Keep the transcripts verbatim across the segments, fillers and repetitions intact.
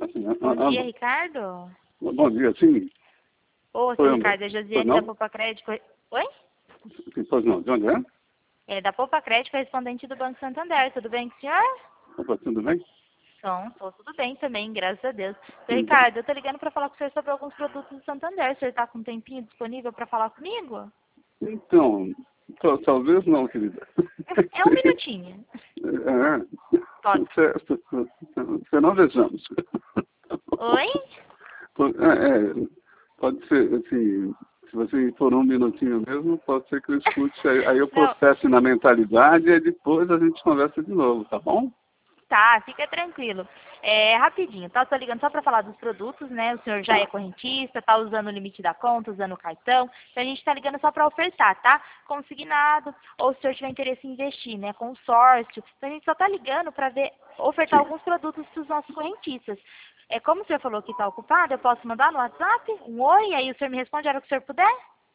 Assim, Bom a- dia, a- Ricardo. bom dia, sim. Ô, seu Oi, Ricardo, é pois Josiane da não? Poupa Crédito. Oi? Sim, pois não. De onde é? É da Poupa Crédito, correspondente do Banco Santander. Tudo bem com o senhor? Opa, tudo bem? Som, tô tudo bem também, graças a Deus. Seu Tudo bem. Ricardo, eu tô ligando pra falar com o senhor sobre alguns produtos do Santander. O senhor tá com um tempinho disponível pra falar comigo? Então, tal- talvez não, querida. É um minutinho. É, Pode. certo. Se não, vejamos. Oi? É, é, pode ser, assim, se você for um minutinho mesmo, pode ser que eu escute, aí, aí eu Não. processo na mentalidade e depois a gente conversa de novo, tá bom? Tá, fica tranquilo. É, rapidinho, tá? Tô ligando só pra falar dos produtos, né? O senhor já é correntista, tá usando o limite da conta, usando o cartão. Então a gente tá ligando só pra ofertar, tá? Consignado, ou se o senhor tiver interesse em investir, né? Consórcio. Então a gente só tá ligando pra ver, ofertar Sim. alguns produtos pros nossos correntistas. É, como o senhor falou que tá ocupado, eu posso mandar no WhatsApp um oi, aí o senhor me responde a hora que o senhor puder?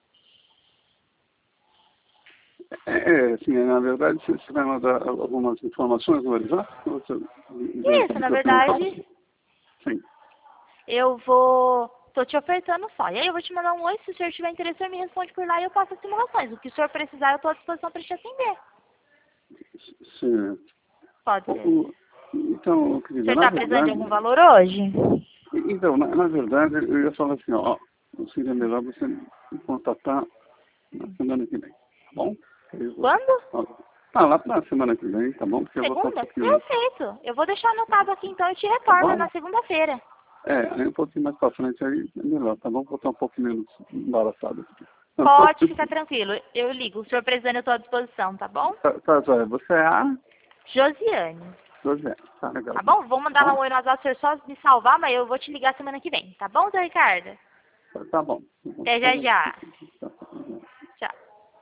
É, é, assim, na verdade, você você vai mandar algumas informações no WhatsApp? Ou você- do- Isso, do na que eu perguntar? verdade, Sim. eu vou... Tô te ofertando só. E aí eu vou te mandar um oi, se o senhor tiver interesse, o senhor me responde por lá e eu passo as simulações. O que o senhor precisar, eu tô à disposição para te atender. Sim. Pode O- ser. o- Então, O querida, senhor na tá precisando de verdade, algum valor hoje? então, na, na verdade, eu ia falar assim, ó, seria melhor você me contatar na semana que vem, tá bom? Aí eu vou- Quando? ó, Ah, lá na semana que vem, tá bom? Porque eu vou estar um Segunda? pouquinho, Perfeito. Eu vou deixar anotado aqui então e te tá retorno bom? na segunda-feira. É, aí um pouquinho mais pra frente aí é melhor, tá bom? Vou estar um pouquinho menos embaraçado aqui. Pode ficar tranquilo. Eu ligo. O senhor precisando, eu tô à disposição, tá bom? Tá, tá, joia. Você é a Josiane. José. Tá legal. Tá bom? Vou mandar lá Tá, um oi no WhatsApp, o senhor só me salvar, mas eu vou te ligar semana que vem. Tá bom, seu Ricardo? tá bom. Até já já.